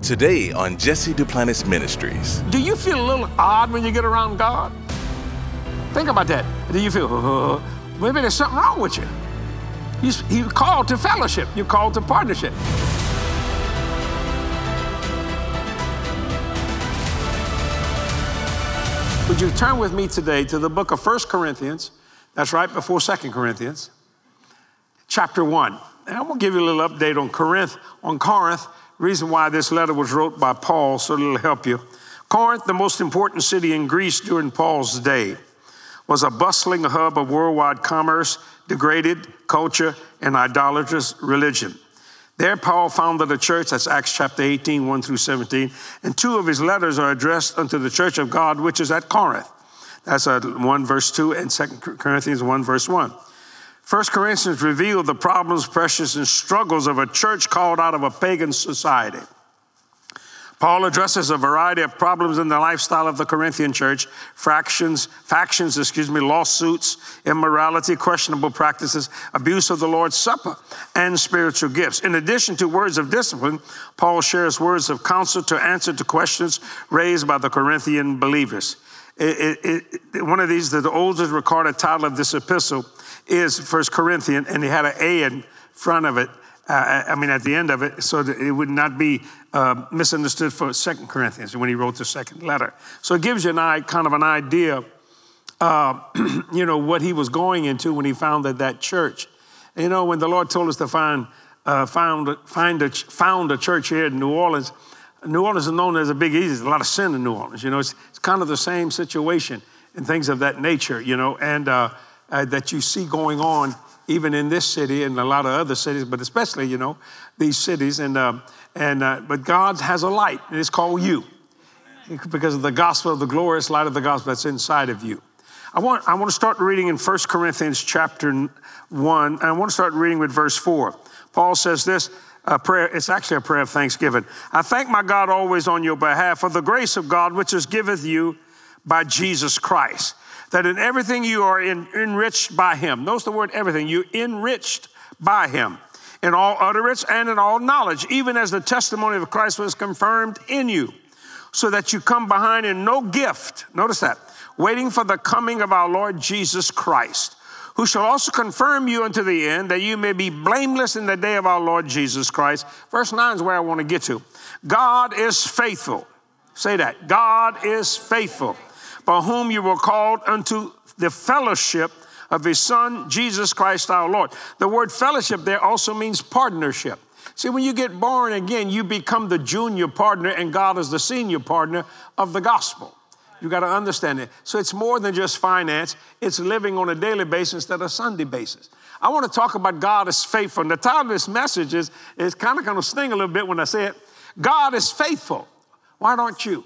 Today on Jesse Duplantis Ministries. Do you feel a little odd when you get around God? Think about that. Do you feel, maybe there's something wrong with you? You're called to fellowship. You're called to partnership. Would you turn with me today to the book of 1 Corinthians? That's right before 2 Corinthians, chapter 1. And I'm going to give you a little update on Corinth. Reason why this letter was wrote by Paul, so it'll help you. Corinth, the most important city in Greece during Paul's day, was a bustling hub of worldwide commerce, degraded culture, and idolatrous religion. There, Paul founded a church, that's Acts chapter 18, 1 through 17, and two of his letters are addressed unto the church of God, which is at Corinth. That's 1 verse 2 and 2 Corinthians 1 verse 1. 1 Corinthians revealed the problems, pressures, and struggles of a church called out of a pagan society. Paul addresses a variety of problems in the lifestyle of the Corinthian church, factions, lawsuits, immorality, questionable practices, abuse of the Lord's Supper, and spiritual gifts. In addition to words of discipline, Paul shares words of counsel to answer to questions raised by the Corinthian believers. One of these, the oldest recorded title of this epistle is 1 Corinthians, and he had an A in front of it, at the end of it, so that it would not be misunderstood for 2 Corinthians when he wrote the second letter. So it gives you an idea, what he was going into when he founded that church. And, when the Lord told us to found a church here in New Orleans is known as a big easy. There's a lot of sin in New Orleans. It's kind of the same situation and things of that nature, and that you see going on even in this city and a lot of other cities, but especially, these cities. But God has a light, and it's called you, because of the gospel, the glorious light of the gospel that's inside of you. I want to start reading in 1 Corinthians chapter 1, and I want to start reading with verse 4. Paul says this, prayer. It's actually a prayer of thanksgiving. I thank my God always on your behalf for the grace of God, which is giveth you by Jesus Christ, that in everything you are enriched by him. Notice the word everything. You're enriched by him in all utterance and in all knowledge, even as the testimony of Christ was confirmed in you, so that you come behind in no gift. Notice that. Waiting for the coming of our Lord Jesus Christ, who shall also confirm you unto the end, that you may be blameless in the day of our Lord Jesus Christ. Verse 9 is where I want to get to. God is faithful. Say that. God is faithful, by whom you were called unto the fellowship of his Son, Jesus Christ our Lord. The word fellowship there also means partnership. See, when you get born again, you become the junior partner, and God is the senior partner of the gospel. You got to understand it. So it's more than just finance. It's living on a daily basis instead of Sunday basis. I want to talk about God is faithful. And the title of this message is kind of going to sting a little bit when I say it. God is faithful. Why aren't you?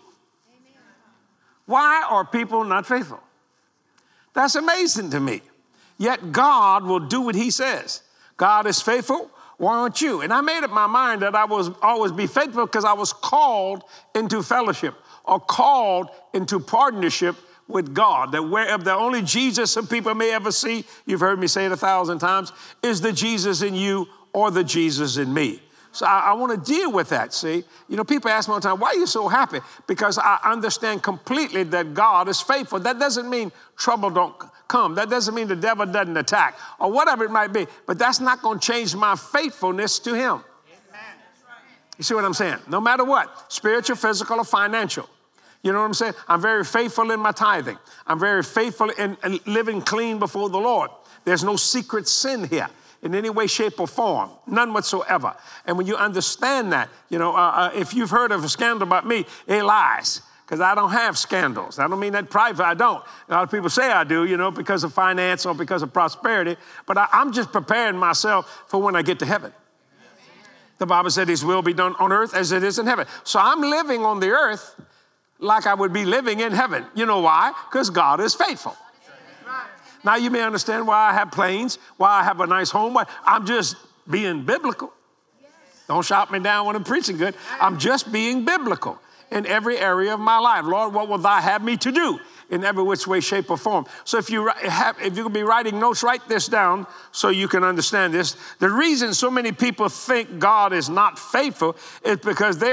Why are people not faithful? That's amazing to me. Yet God will do what he says. God is faithful. Why aren't you? And I made up my mind that I was always be faithful because I was called into fellowship or called into partnership with God. That wherever the only Jesus some people may ever see, you've heard me say it 1,000 times, is the Jesus in you or the Jesus in me. So I want to deal with that, see? People ask me all the time, why are you so happy? Because I understand completely that God is faithful. That doesn't mean trouble don't come. That doesn't mean the devil doesn't attack or whatever it might be. But that's not going to change my faithfulness to him. Amen. You see what I'm saying? No matter what, spiritual, physical, or financial. You know what I'm saying? I'm very faithful in my tithing. I'm very faithful in living clean before the Lord. There's no secret sin here in any way, shape, or form, none whatsoever. And when you understand that, if you've heard of a scandal about me, it lies, because I don't have scandals. I don't mean that private, I don't. A lot of people say I do, because of finance or because of prosperity, but I'm just preparing myself for when I get to heaven. The Bible said his will be done on earth as it is in heaven. So I'm living on the earth like I would be living in heaven. You know why? Because God is faithful. Now you may understand why I have planes, why I have a nice home. I'm just being biblical. Don't shout me down when I'm preaching good. I'm just being biblical in every area of my life. Lord, what will thou have me to do in every which way, shape, or form? So if you're going to be writing notes, write this down so you can understand this. The reason so many people think God is not faithful is because they are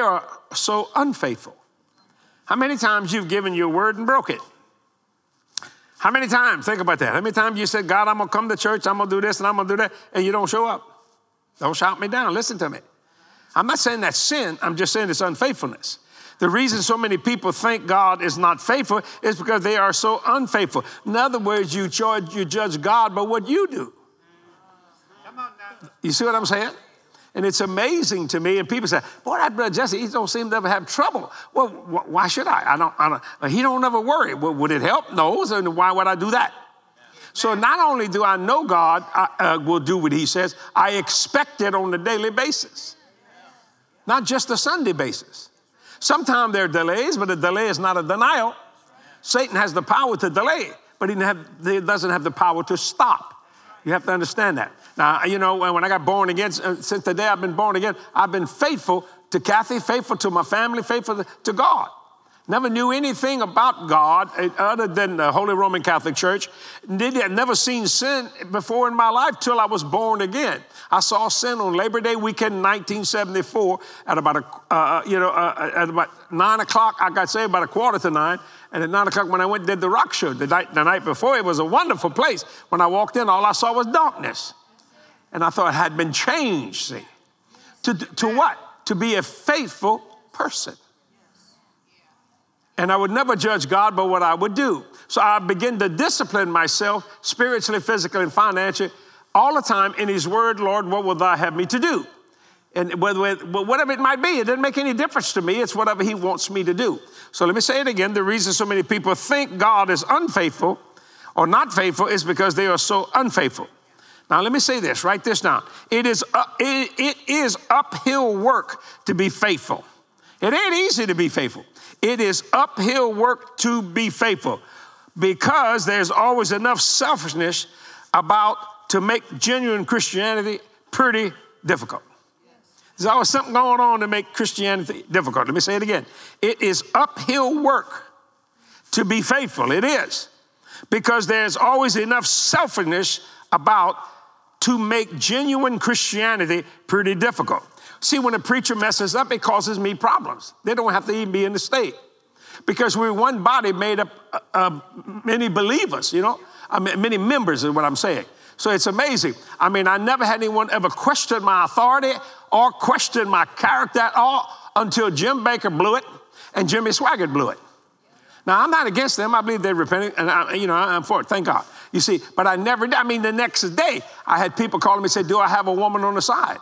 so unfaithful? How many times you've given your word and broke it? How many times, think about that. How many times you said, God, I'm going to come to church, I'm going to do this and I'm going to do that, and you don't show up? Don't shout me down. Listen to me. I'm not saying that's sin. I'm just saying it's unfaithfulness. The reason so many people think God is not faithful is because they are so unfaithful. In other words, you judge God by what you do. You see what I'm saying? And it's amazing to me. And people say, boy, that brother Jesse, he don't seem to ever have trouble. Well, why should I? He don't ever worry. Well, would it help? No. So why would I do that? So not only do I know God will do what he says, I expect it on a daily basis. Not just a Sunday basis. Sometimes there are delays, but a delay is not a denial. Satan has the power to delay, but he doesn't have the power to stop. You have to understand that. Now, you know, when I got born again, since the day I've been born again, I've been faithful to Kathy, faithful to my family, faithful to God. Never knew anything about God other than the Holy Roman Catholic Church. Never seen sin before in my life till I was born again. I saw sin on Labor Day weekend in 1974 at about 9 o'clock. I got saved about 8:45. And at 9 o'clock when I went and did the rock show the night before, it was a wonderful place. When I walked in, all I saw was darkness. And I thought it had been changed, see. To what? To be a faithful person. And I would never judge God by what I would do. So I begin to discipline myself spiritually, physically, and financially all the time in his word. Lord, what will thou have me to do? And whatever it might be, it doesn't make any difference to me. It's whatever he wants me to do. So let me say it again. The reason so many people think God is unfaithful or not faithful is because they are so unfaithful. Now, let me say this. Write this down. It is uphill work to be faithful. It ain't easy to be faithful. It is uphill work to be faithful because there's always enough selfishness to make genuine Christianity pretty difficult. There's always something going on to make Christianity difficult. Let me say it again. It is uphill work to be faithful. It is. Because there's always enough selfishness to make genuine Christianity pretty difficult. See, when a preacher messes up, it causes me problems. They don't have to even be in the state. Because we're one body made up of many believers, many members is what I'm saying. So it's amazing. I mean, I never had anyone ever question my authority or question my character at all until Jim Baker blew it and Jimmy Swaggart blew it. Now, I'm not against them. I believe they're repenting, and I'm for it. Thank God. You see, but I never did. I mean, the next day, I had people calling me and say, do I have a woman on the side?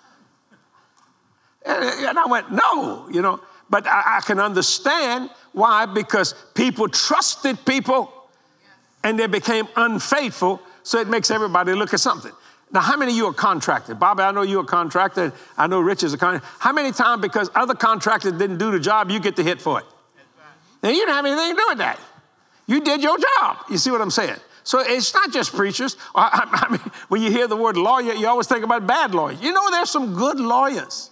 And I went, no, But I can understand why, because people trusted people and they became unfaithful, so it makes everybody look at something. Now, how many of you are contracted? Bobby, I know you're a contractor. I know Rich is a contractor. How many times, because other contractors didn't do the job, you get the hit for it? Now, you didn't have anything to do with that. You did your job. You see what I'm saying? So it's not just preachers. I mean, when you hear the word lawyer, you always think about bad lawyers. There's some good lawyers.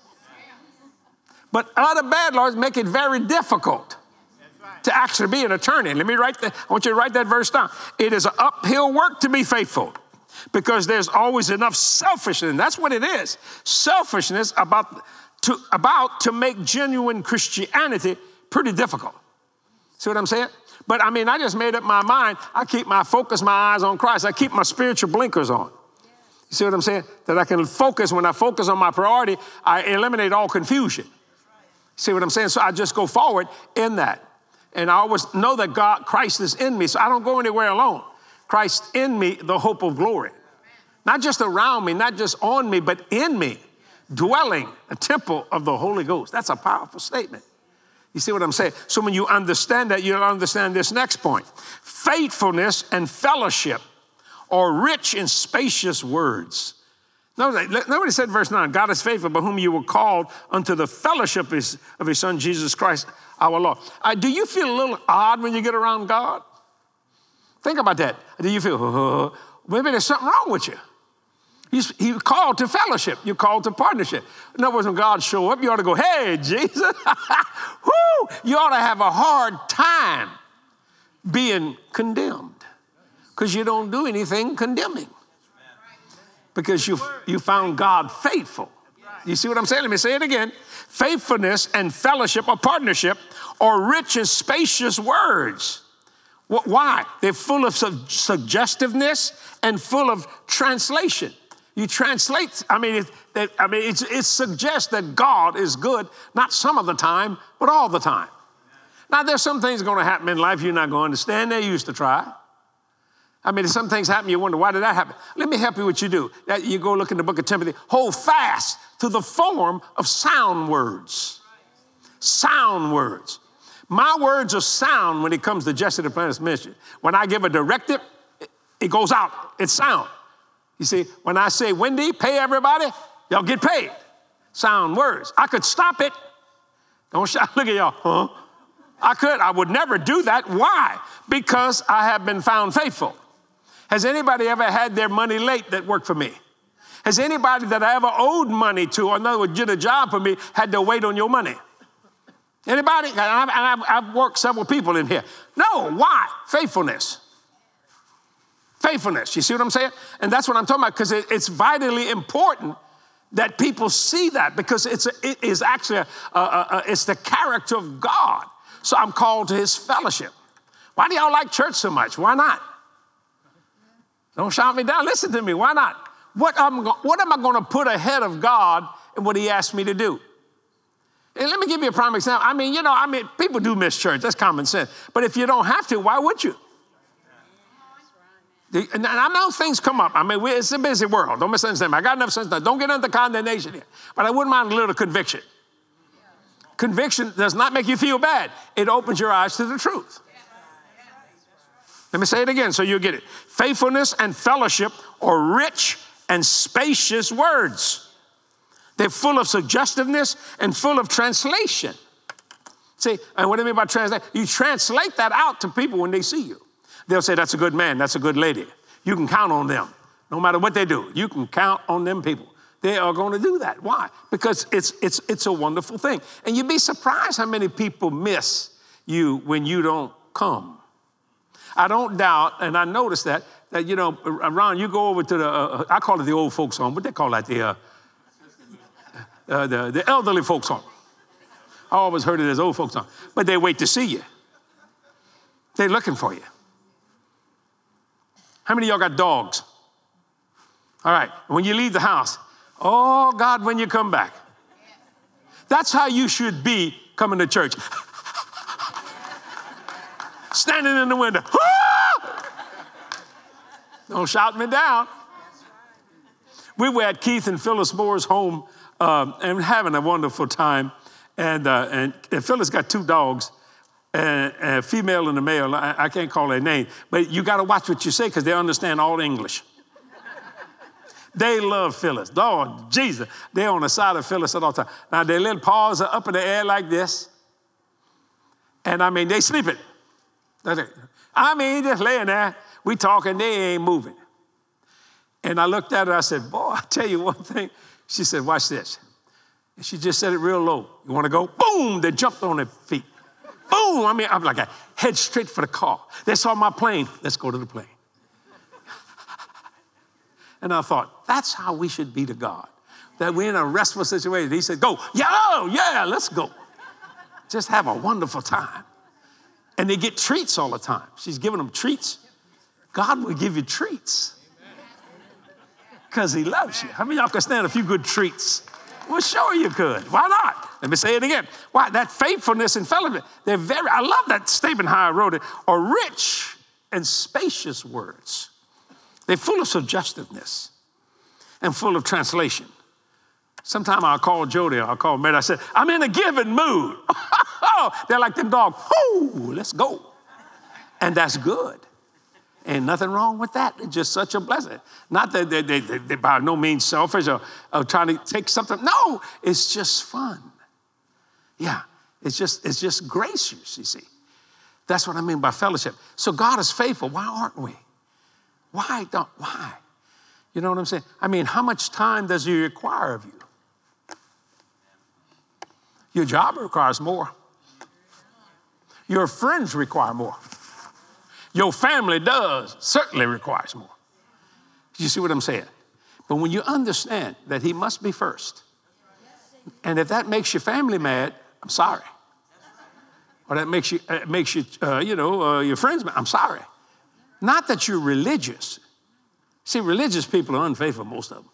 But other bad lawyers make it very difficult to actually be an attorney. I want you to write that verse down. It is an uphill work to be faithful because there's always enough selfishness. And that's what it is. Selfishness about to make genuine Christianity pretty difficult. See what I'm saying? But I mean, I just made up my mind. I keep my eyes on Christ. I keep my spiritual blinkers on. You see what I'm saying? That I can focus. When I focus on my priority, I eliminate all confusion. See what I'm saying? So I just go forward in that. And I always know that Christ is in me, so I don't go anywhere alone. Christ in me, the hope of glory. Not just around me, not just on me, but in me, dwelling, a temple of the Holy Ghost. That's a powerful statement. You see what I'm saying? So when you understand that, you'll understand this next point. Faithfulness and fellowship are rich in spacious words. Nobody said verse 9, God is faithful, by whom you were called unto the fellowship of his son, Jesus Christ, our Lord. Do you feel a little odd when you get around God? Think about that. Do you feel, maybe there's something wrong with you? He's called to fellowship. You're called to partnership. In other words, when God show up, you ought to go, hey, Jesus. Woo! You ought to have a hard time being condemned because you don't do anything condemning. Because you found God faithful. You see what I'm saying? Let me say it again. Faithfulness and fellowship or partnership are rich and spacious words. Why? They're full of suggestiveness and full of translation. You translate, it suggests that God is good, not some of the time, but all the time. Now, there's some things going to happen in life you're not going to understand. They used to try. Some things happen, you wonder, why did that happen? Let me help you what you do. You go look in the book of Timothy. Hold fast to the form of sound words. Sound words. My words are sound when it comes to Jesse Duplantis Ministry. When I give a directive, it goes out. It's sound. You see, when I say, Wendy, pay everybody, y'all get paid. Sound words. I could stop it. Don't shout, look at y'all, huh? I would never do that. Why? Because I have been found faithful. Has anybody ever had their money late that worked for me? Has anybody that I ever owed money to, or in other words, did a job for me, had to wait on your money? Anybody? I've worked several people in here. No, why? Faithfulness. Faithfulness. You see what I'm saying? And that's what I'm talking about, because it's vitally important that people see that, because it is actually it's the character of God. So I'm called to his fellowship. Why do y'all like church so much? Why not? Don't shout me down. Listen to me. Why not? What am I going to put ahead of God and what he asked me to do? And let me give you a prime example. People do miss church. That's common sense. But if you don't have to, why would you? And I know things come up. It's a busy world. Don't misunderstand me. I got enough sense now. Don't get under condemnation here. But I wouldn't mind a little conviction. Conviction does not make you feel bad. It opens your eyes to the truth. Let me say it again so you'll get it. Faithfulness and fellowship are rich and spacious words. They're full of suggestiveness and full of translation. See, and what do I mean by translate? You translate that out to people when they see you. They'll say, that's a good man, that's a good lady. You can count on them. No matter what they do, you can count on them people. They are going to do that. Why? Because it's a wonderful thing. And you'd be surprised how many people miss you when you don't come. I don't doubt, and I noticed that around, you go over to the, I call it the old folks home. What they call that? The elderly folks home. I always heard it as old folks home. But they wait to see you. They're looking for you. How many of y'all got dogs? All right. When you leave the house, oh, God, when you come back. That's how you should be coming to church. Standing in the window. Don't shout me down. We were at Keith and Phyllis Moore's home and having a wonderful time. And Phyllis got two dogs, a female and a male. I can't call their name, but you got to watch what you say because they understand all English. They love Phyllis. Oh, Jesus. They're on the side of Phyllis at all times. Now, their little paws are up in the air like this. And they sleeping. Just laying there. We talking, they ain't moving. And I looked at her, I said, boy, I'll tell you one thing. She said, watch this. And she just said it real low. You want to go? Boom, they jumped on their feet. Boom, I'm like, I head straight for the car. They saw my plane. Let's go to the plane. And I thought, that's how we should be to God. That we're in a restful situation. He said, go. Yeah, let's go. Just have a wonderful time. And they get treats all the time. She's giving them treats. God will give you treats. Because he loves you. How many of y'all can stand a few good treats? Well, sure you could. Why not? Let me say it again. Why? That faithfulness and fellowship, I love that statement, how I wrote it, are rich and spacious words. They're full of suggestiveness and full of translation. Sometime I'll call Jody, I'll call Mary, I said, I'm in a giving mood. They're like them dogs. Ooh, let's go. And that's good. Ain't nothing wrong with that. It's just such a blessing. Not that they're by no means selfish or trying to take something. No, it's just fun. Yeah, it's just gracious, you see. That's what I mean by fellowship. So God is faithful. Why aren't we? Why? You know what I'm saying? How much time does he require of you? Your job requires more. Your friends require more. Your family certainly requires more. You see what I'm saying? But when you understand that he must be first, And if that makes your family mad, I'm sorry. Or that makes you, your friends mad, I'm sorry. Not that you're religious. See, religious people are unfaithful, most of them.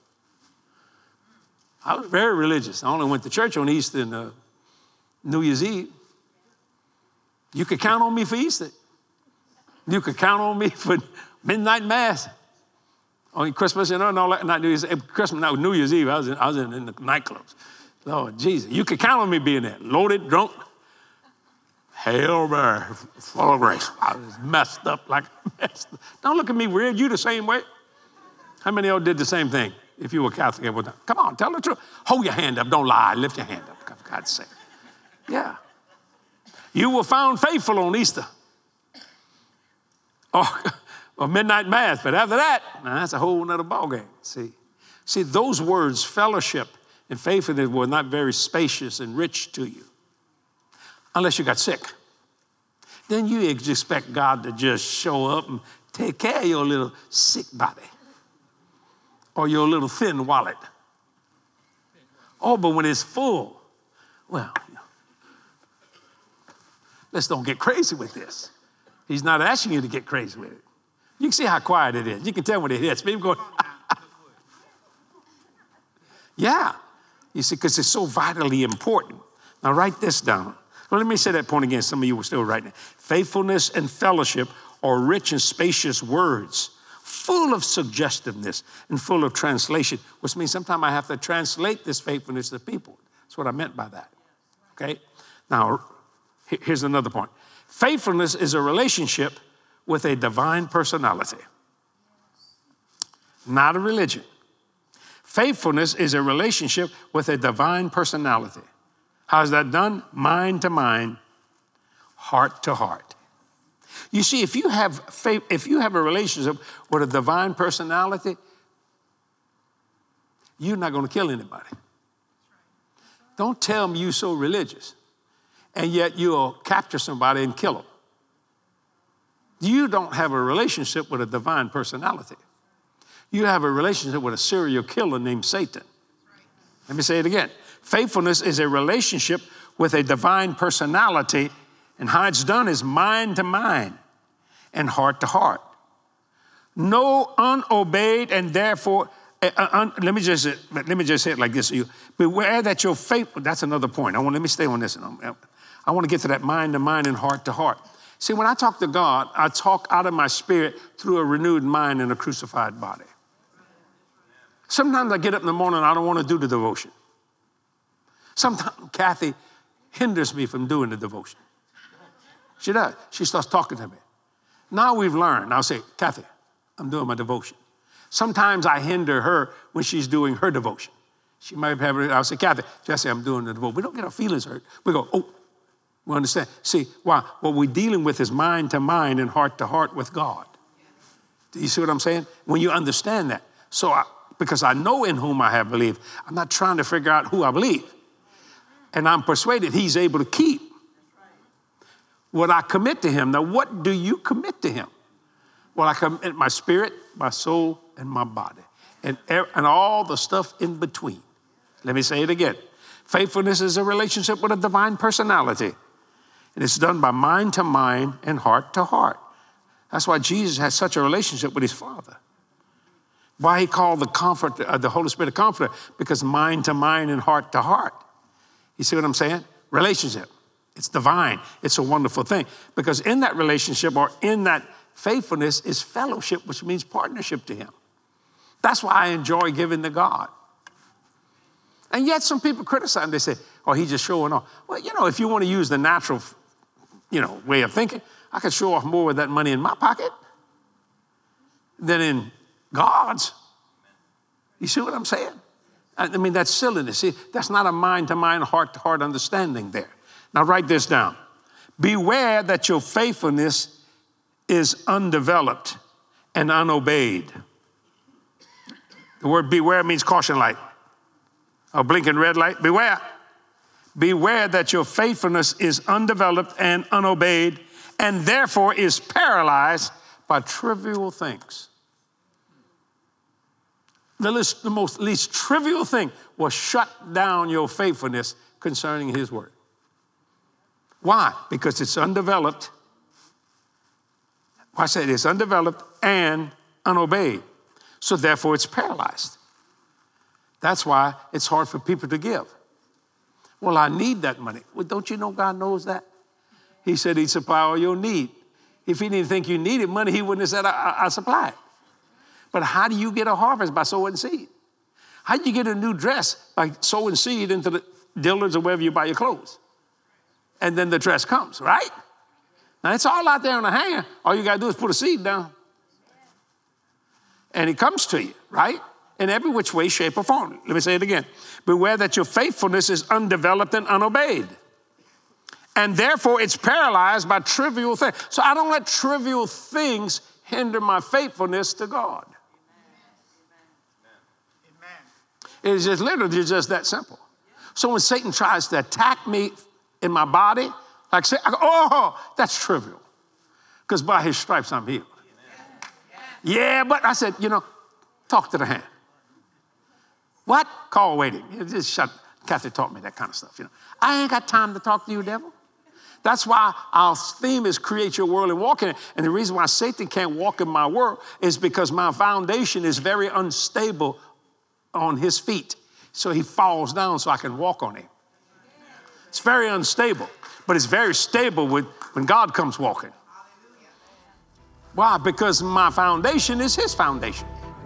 I was very religious. I only went to church on Easter and New Year's Eve. You could count on me for Easter. You could count on me for midnight mass. On Christmas, not New Year's Eve. Christmas, not New Year's Eve. I was in the nightclubs. Lord Jesus, you could count on me being there. Loaded, drunk, Hail Mary, full of grace. I was messed up like a mess. Don't look at me weird. You the same way. How many of y'all did the same thing? If you were Catholic, come on, tell the truth. Hold your hand up. Don't lie. Lift your hand up, for God's sake. Yeah. You were found faithful on Easter. Or midnight mass. But after that, that's a whole nother ballgame. See, those words, fellowship and faithfulness, were not very spacious and rich to you. Unless you got sick. Then you expect God to just show up and take care of your little sick body. Or your little thin wallet. Oh, but when it's full, well, let's don't get crazy with this. He's not asking you to get crazy with it. You can see how quiet it is. You can tell when it hits. People go, yeah. You see, because it's so vitally important. Now write this down. Well, let me say that point again. Some of you were still writing it. Faithfulness and fellowship are rich and spacious words, full of suggestiveness and full of translation, which means sometimes I have to translate this faithfulness to people. That's what I meant by that, okay? Now, here's another point. Faithfulness is a relationship with a divine personality, not a religion. Faithfulness is a relationship with a divine personality. How's that done? Mind to mind, heart to heart. You see, if you have faith, if you have a relationship with a divine personality, you're not going to kill anybody. Don't tell me you're so religious, and yet you'll capture somebody and kill them. You don't have a relationship with a divine personality. You have a relationship with a serial killer named Satan. Let me say it again. Faithfulness is a relationship with a divine personality, and how it's done is mind to mind and heart to heart. No unobeyed and therefore, let me just say it like this. Beware that your faith, that's another point. Let me stay on this. I want to get to that mind to mind and heart to heart. See, when I talk to God, I talk out of my spirit through a renewed mind and a crucified body. Sometimes I get up in the morning and I don't want to do the devotion. Sometimes Kathy hinders me from doing the devotion. She does. She starts talking to me. Now we've learned. I'll say, Kathy, I'm doing my devotion. Sometimes I hinder her when she's doing her devotion. She might have, I'll say, Kathy, Jesse, I'm doing the devotion. We don't get our feelings hurt. We go, oh, we understand. See, why? What we're dealing with is mind to mind and heart to heart with God. Do you see what I'm saying? When you understand that. Because I know in whom I have believed, I'm not trying to figure out who I believe. And I'm persuaded he's able to keep what I commit to him. Now, what do you commit to him? Well, I commit my spirit, my soul, and my body, and all the stuff in between. Let me say it again. Faithfulness is a relationship with a divine personality, and it's done by mind to mind and heart to heart. That's why Jesus has such a relationship with his Father. Why he called the Holy Spirit a comforter, because mind to mind and heart to heart. You see what I'm saying? Relationship. It's divine. It's a wonderful thing. Because in that relationship or in that faithfulness is fellowship, which means partnership to him. That's why I enjoy giving to God. And yet some people criticize him. They say, oh, he's just showing off. Well, if you want to use the natural, way of thinking, I could show off more with that money in my pocket than in God's. You see what I'm saying? I mean, that's silliness. See, that's not a mind-to-mind, heart-to-heart understanding there. Now, write this down. Beware that your faithfulness is undeveloped and unobeyed. The word beware means caution light. A blinking red light, beware. Beware that your faithfulness is undeveloped and unobeyed, and therefore is paralyzed by trivial things. the most least trivial thing will shut down your faithfulness concerning his word. Why? Because it's undeveloped. I said it's undeveloped and unobeyed. So therefore it's paralyzed. That's why it's hard for people to give. Well, I need that money. Well, don't you know God knows that? He said he'd supply all your need. If he didn't think you needed money, he wouldn't have said, I supply it. But how do you get a harvest? By sowing seed. How do you get a new dress? By sowing seed into the Dillard's or wherever you buy your clothes. And then the dress comes, right? Now, it's all out there on the hanger. All you got to do is put a seed down. And it comes to you, right? In every which way, shape, or form. Let me say it again. Beware that your faithfulness is undeveloped and unobeyed. And therefore, it's paralyzed by trivial things. So I don't let trivial things hinder my faithfulness to God. Amen. It's just literally just that simple. So when Satan tries to attack me in my body, like say, I go, oh, that's trivial. Because by his stripes, I'm healed. Yeah, but I said, talk to the hand. What? Call waiting. Just shut. Kathy taught me that kind of stuff. I ain't got time to talk to you, devil. That's why our theme is create your world and walk in it. And the reason why Satan can't walk in my world is because my foundation is very unstable on his feet. So he falls down so I can walk on him. It's very unstable, but it's very stable when God comes walking. Why? Because my foundation is his foundation.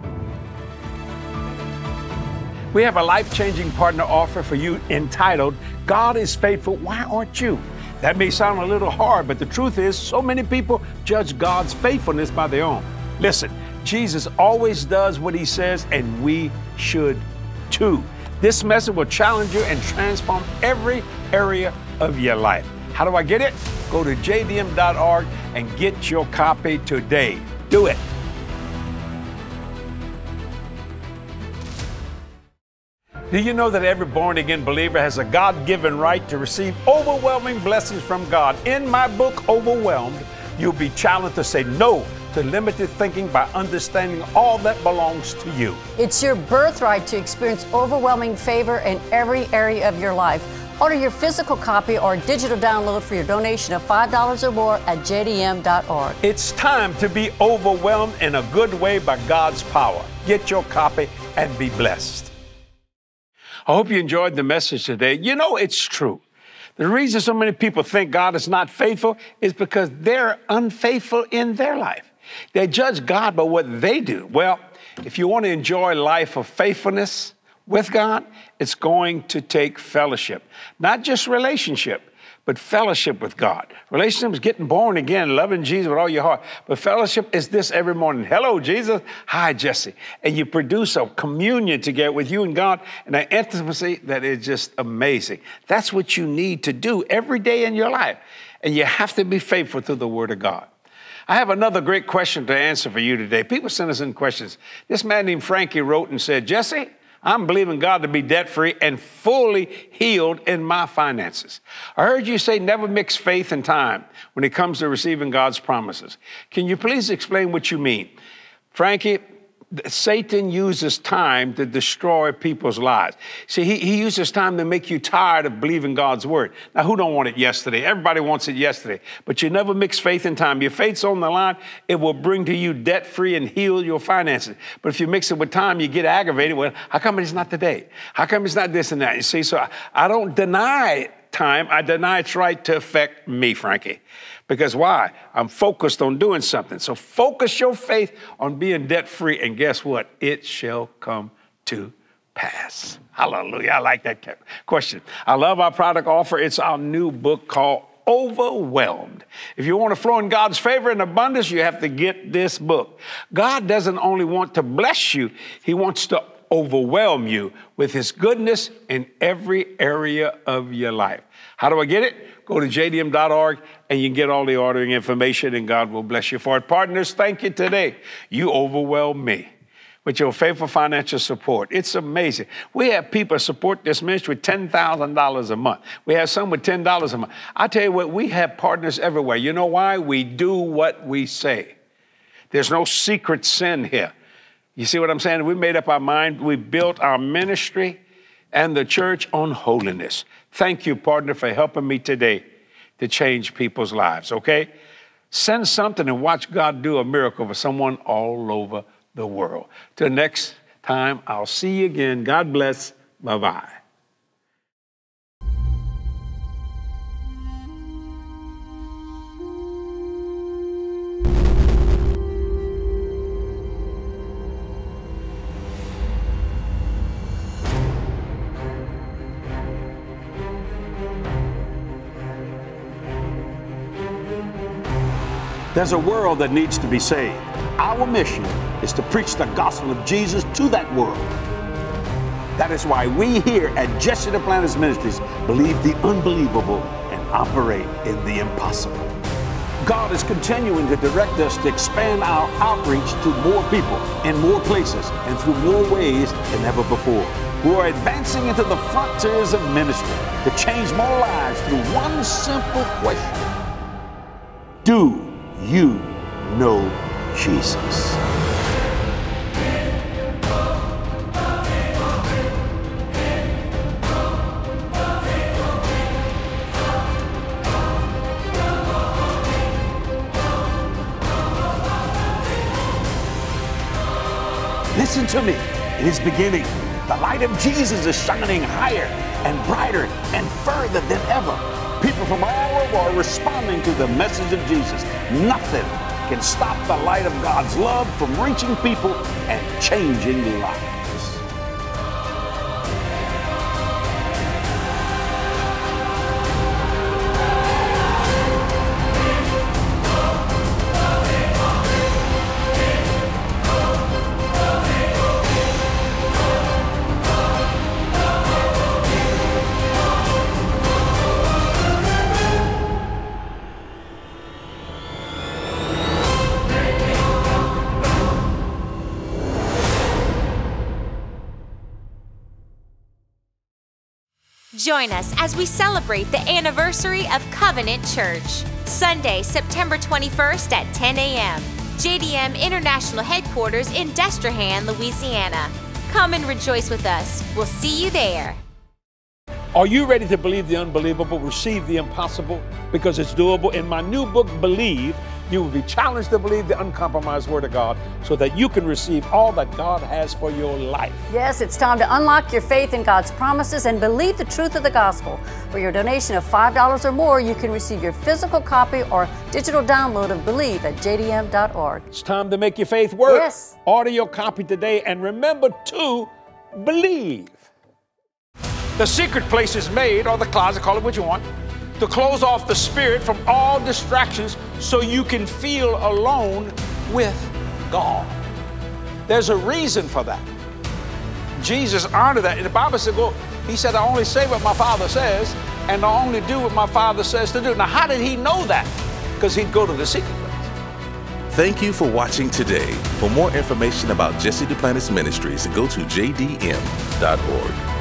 We have a life-changing partner offer for you entitled, God is Faithful, Why Aren't You? That may sound a little hard, but the truth is so many people judge God's faithfulness by their own. Listen, Jesus always does what he says, and we should too. This message will challenge you and transform every area of your life. How do I get it? Go to jdm.org and get your copy today. Do it. Do you know that every born-again believer has a God-given right to receive overwhelming blessings from God? In my book, Overwhelmed, you'll be challenged to say no to limited thinking by understanding all that belongs to you. It's your birthright to experience overwhelming favor in every area of your life. Order your physical copy or digital download for your donation of $5 or more at jdm.org. It's time to be overwhelmed in a good way by God's power. Get your copy and be blessed. I hope you enjoyed the message today. It's true. The reason so many people think God is not faithful is because they're unfaithful in their life. They judge God by what they do. Well, if you want to enjoy a life of faithfulness with God, it's going to take fellowship, not just relationship, but fellowship with God. Relationship is getting born again, loving Jesus with all your heart. But fellowship is this every morning. Hello, Jesus. Hi, Jesse. And you produce a communion together with you and God and an intimacy that is just amazing. That's what you need to do every day in your life. And you have to be faithful to the Word of God. I have another great question to answer for you today. People send us in questions. This man named Frankie wrote and said, Jesse, I'm believing God to be debt-free and fully healed in my finances. I heard you say never mix faith and time when it comes to receiving God's promises. Can you please explain what you mean? Frankie, Satan uses time to destroy people's lives. See, he uses time to make you tired of believing God's word. Now, who don't want it yesterday? Everybody wants it yesterday. But you never mix faith and time. Your faith's on the line. It will bring to you debt-free and heal your finances. But if you mix it with time, you get aggravated. Well, how come it's not today? How come it's not this and that? You see, so I don't deny time. I deny its right to affect me, Frankie. Because why? I'm focused on doing something. So focus your faith on being debt-free, and guess what? It shall come to pass. Hallelujah. I like that question. I love our product offer. It's our new book called Overwhelmed. If you want to flow in God's favor and abundance, you have to get this book. God doesn't only want to bless you, he wants to overwhelm you with his goodness in every area of your life. How do I get it? Go to jdm.org and you can get all the ordering information, and God will bless you for it. Partners, thank you today. You overwhelm me with your faithful financial support. It's amazing. We have people support this ministry with $10,000 a month. We have some with $10 a month. I tell you what, we have partners everywhere. You know why? We do what we say. There's no secret sin here. You see what I'm saying? We made up our mind. We built our ministry and the church on holiness. Thank you, partner, for helping me today to change people's lives, okay? Send something and watch God do a miracle for someone all over the world. Till next time, I'll see you again. God bless. Bye-bye. There's a world that needs to be saved. Our mission is to preach the gospel of Jesus to that world. That is why we here at Jesse Duplantis Ministries believe the unbelievable and operate in the impossible. God is continuing to direct us to expand our outreach to more people in more places and through more ways than ever before. We are advancing into the frontiers of ministry to change more lives through one simple question. Do you know Jesus? Listen to me. It is beginning. The light of Jesus is shining higher and brighter and further than ever. People from all over are responding to the message of Jesus. Nothing can stop the light of God's love from reaching people and changing lives. Join us as we celebrate the anniversary of Covenant Church. Sunday, September 21st at 10 a.m. JDM International Headquarters in Destrehan, Louisiana. Come and rejoice with us. We'll see you there. Are you ready to believe the unbelievable, receive the impossible? Because it's doable. In my new book, Believe, you will be challenged to believe the uncompromised Word of God so that you can receive all that God has for your life. Yes, it's time to unlock your faith in God's promises and believe the truth of the gospel. For your donation of $5 or more, you can receive your physical copy or digital download of Believe at jdm.org. It's time to make your faith work. Yes. Order your copy today and remember to believe. The secret place is made, or the closet, call it what you want, to close off the spirit from all distractions so you can feel alone with God. There's a reason for that. Jesus honored that. And the Bible said, he said, I only say what my Father says, and I only do what my Father says to do. Now, how did he know that? Because he'd go to the secret place. Thank you for watching today. For more information about Jesse Duplantis Ministries, go to jdm.org.